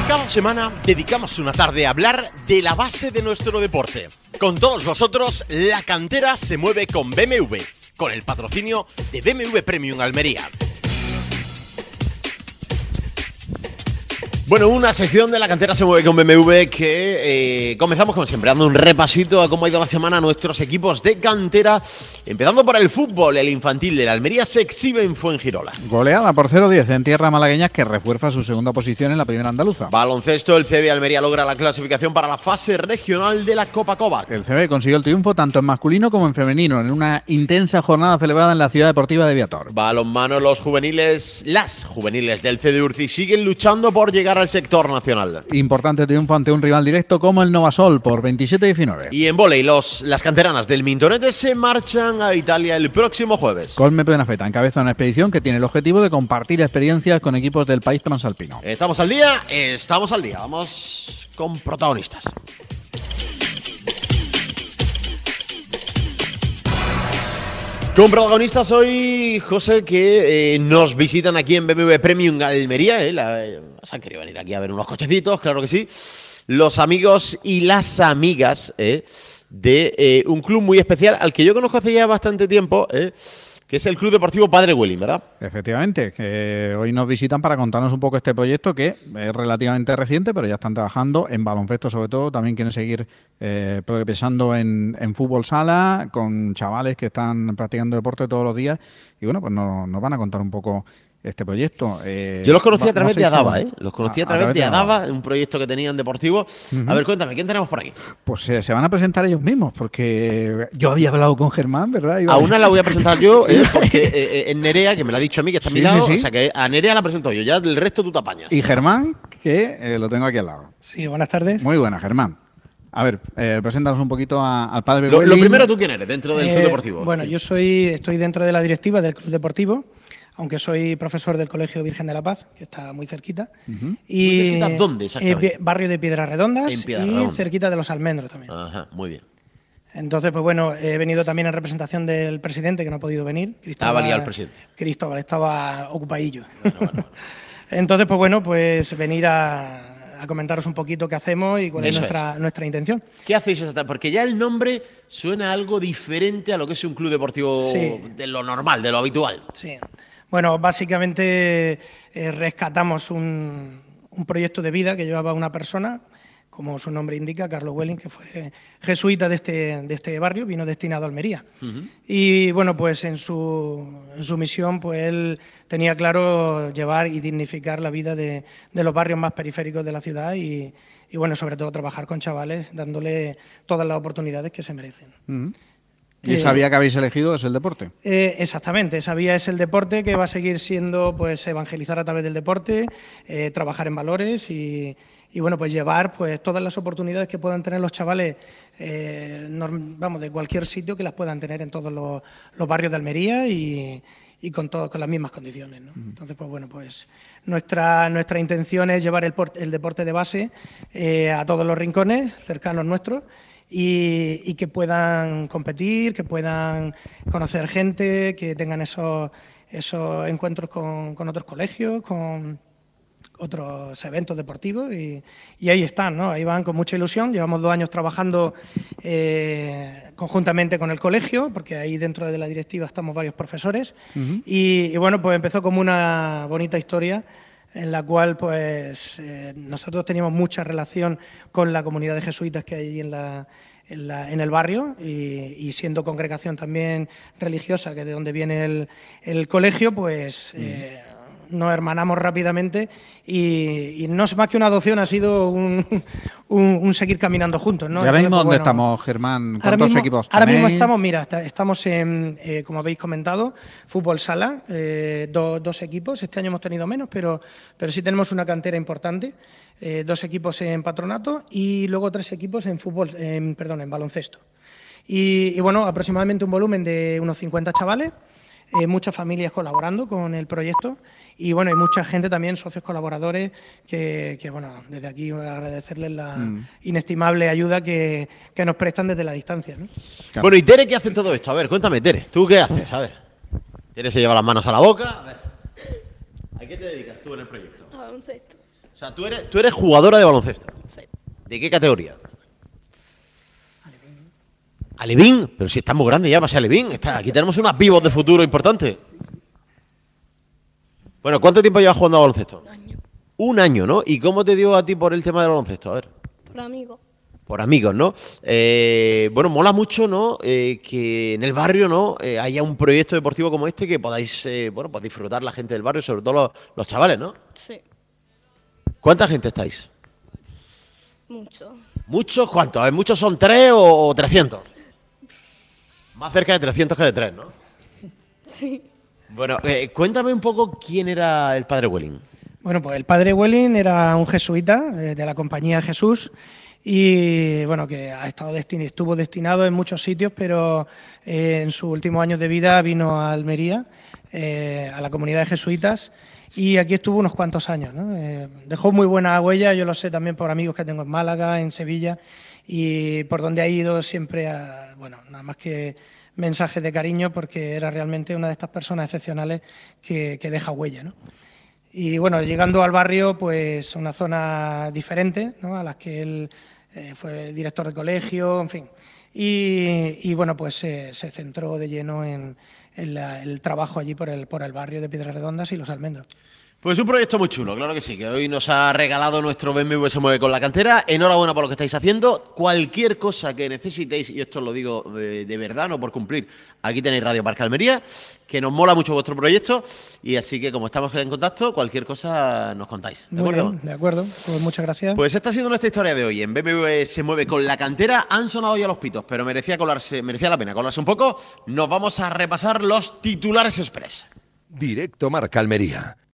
Cada semana dedicamos una tarde a hablar de la base de nuestro deporte. Con todos vosotros, la cantera se mueve con BMW, con el patrocinio de BMW Premium Almería. Bueno, una sección de la cantera se mueve con BMW que comenzamos como siempre dando un repasito a cómo ha ido la semana a nuestros equipos de cantera, empezando por el fútbol. El infantil de la Almería se exhibe en Fuengirola. Goleada por 0-10 en tierra malagueña, que refuerza su segunda posición en la primera andaluza. Baloncesto, el CB Almería logra la clasificación para la fase regional de la Copa Kovac. El CB consiguió el triunfo tanto en masculino como en femenino en una intensa jornada celebrada en la ciudad deportiva de Viator. Balonmano, las juveniles del CD Urci siguen luchando por llegar al sector nacional. Importante triunfo ante un rival directo como el Novasol por 27-19. Y en vóley, las canteranas del Mintonete se marchan a Italia el próximo jueves. Colme Penafeta encabeza una expedición que tiene el objetivo de compartir experiencias con equipos del país transalpino. Estamos al día. Vamos con protagonistas. Con protagonistas hoy, José, que nos visitan aquí en BMW Premium Almería. Se han querido venir aquí a ver unos cochecitos, claro que sí. Los amigos y las amigas de un club muy especial al que yo conozco hace ya bastante tiempo, que es el Club Deportivo Padre Welling, ¿verdad? Efectivamente, que hoy nos visitan para contarnos un poco este proyecto que es relativamente reciente, pero ya están trabajando en baloncesto sobre todo. También quieren seguir progresando en fútbol sala, con chavales que están practicando deporte todos los días. Y bueno, pues nos van a contar un poco este proyecto. Yo los conocí a través de Adava, Los conocí a través de Adava, un proyecto que tenían deportivo. A ver, cuéntame, ¿quién tenemos por aquí? Pues se van a presentar ellos mismos, porque yo había hablado con Germán, ¿verdad? A una la voy a presentar yo, porque es Nerea, que me la ha dicho a mí, que está a mi lado. Sí. O sea, que a Nerea la presento yo, ya el resto tú te apañas. Y Germán, que lo tengo aquí al lado. Sí, buenas tardes. Muy buena, Germán. A ver, preséntanos un poquito al Padre Welling. Lo primero, ¿tú quién eres dentro del Club Deportivo? Bueno, yo estoy dentro de la directiva del Club Deportivo, aunque soy profesor del Colegio Virgen de la Paz, que está muy cerquita. Y ¿muy cerquita dónde exactamente? Barrio de Piedras Redondas y cerquita de Los Almendros también. Ajá, muy bien. Entonces, pues bueno, he venido también en representación del presidente, que no ha podido venir. Estaba liado el presidente. Cristóbal, estaba ocupadillo. Bueno. Entonces, pues bueno, pues venir a comentaros un poquito qué hacemos y cuál es nuestra intención. ¿Qué hacéis exactamente? Porque ya el nombre suena algo diferente a lo que es un club deportivo de lo normal, de lo habitual. Sí. Bueno, básicamente rescatamos un proyecto de vida que llevaba una persona, como su nombre indica, Carlos Welling, que fue jesuita de este barrio, vino destinado a Almería. Y bueno, pues en su misión, pues él tenía claro llevar y dignificar la vida de los barrios más periféricos de la ciudad y bueno, sobre todo trabajar con chavales, dándole todas las oportunidades que se merecen. ¿Y esa vía que habéis elegido es el deporte? Exactamente, esa vía es el deporte, que va a seguir siendo pues evangelizar a través del deporte, trabajar en valores y bueno, pues llevar pues todas las oportunidades que puedan tener los chavales, de cualquier sitio, que las puedan tener en todos los barrios de Almería y con las mismas condiciones, ¿no? Entonces, pues bueno, pues nuestra intención es llevar el deporte de base a todos los rincones cercanos nuestros. Y que puedan competir, que puedan conocer gente, que tengan esos encuentros con otros colegios, con otros eventos deportivos y ahí están, ¿no? Ahí van con mucha ilusión. Llevamos 2 años trabajando conjuntamente con el colegio, porque ahí dentro de la directiva estamos varios profesores y bueno, pues empezó como una bonita historia en la cual pues nosotros teníamos mucha relación con la comunidad de jesuitas que hay en el barrio y siendo congregación también religiosa, que es de donde viene el colegio, pues nos hermanamos rápidamente y no es más que una adopción, ha sido un seguir caminando juntos, ¿no? ¿Y ahora mismo dónde estamos, Germán? ¿Cuántos equipos ahora mismo estamos en, como habéis comentado, fútbol sala, 2 equipos. Este año hemos tenido menos, pero sí tenemos una cantera importante, 2 equipos en patronato y luego 3 equipos en baloncesto. Y bueno, aproximadamente un volumen de unos 50 chavales, muchas familias colaborando con el proyecto y bueno, hay mucha gente también, socios colaboradores, que bueno, desde aquí agradecerles la inestimable ayuda que nos prestan desde la distancia, ¿no? Claro. Bueno, ¿y Tere qué hace en todo esto? A ver, cuéntame, Tere, ¿tú qué haces? A ver, Tere se lleva las manos a la boca. A ver, ¿a qué te dedicas tú en el proyecto? A baloncesto. sea, tú eres jugadora de baloncesto. Sí. ¿De qué categoría? Alevín, pero si está muy grande ya para ser Alevín. Aquí tenemos unas vivos de futuro importantes. Bueno, ¿cuánto tiempo llevas jugando a baloncesto? 1 año. 1 año, ¿no? ¿Y cómo te dio a ti por el tema del baloncesto? A ver. Por amigo. Por amigos, ¿no? Bueno, mola mucho, ¿no? Que en el barrio, ¿no? Haya un proyecto deportivo como este que podáis, bueno, pues disfrutar la gente del barrio, sobre todo los chavales, ¿no? Sí. ¿Cuánta gente estáis? Mucho. ¿Muchos? ¿Cuántos? ¿Muchos son 3 o 300? Más cerca de 300 que de 3, ¿no? Sí. Bueno, cuéntame un poco quién era el padre Welling. Bueno, pues el padre Welling era un jesuita de la Compañía de Jesús y bueno, que estuvo destinado en muchos sitios, pero en sus últimos años de vida vino a Almería, a la comunidad de jesuitas, y aquí estuvo unos cuantos años, ¿no? Dejó muy buena huella, yo lo sé también por amigos que tengo en Málaga, en Sevilla, y por donde ha ido siempre, bueno, nada más que mensajes de cariño, porque era realmente una de estas personas excepcionales que deja huella, ¿no? Y bueno, llegando al barrio, pues una zona diferente, ¿no? A las que él fue director de colegio, en fin. Y bueno, pues se centró de lleno en el trabajo allí por el barrio de Piedras Redondas y Los Almendros. Pues un proyecto muy chulo, claro que sí, que hoy nos ha regalado nuestro BMW Se Mueve con la Cantera. Enhorabuena por lo que estáis haciendo. Cualquier cosa que necesitéis, y esto lo digo de verdad, no por cumplir, aquí tenéis Radio Parque Almería, que nos mola mucho vuestro proyecto, y así que como estamos en contacto, cualquier cosa nos contáis. ¿De Muy acuerdo? bien, de acuerdo, pues muchas gracias. Pues esta ha sido nuestra historia de hoy. En BMW Se Mueve con la Cantera han sonado ya los pitos, pero merecía la pena colarse un poco. Nos vamos a repasar los titulares express. Directo Marca Almería.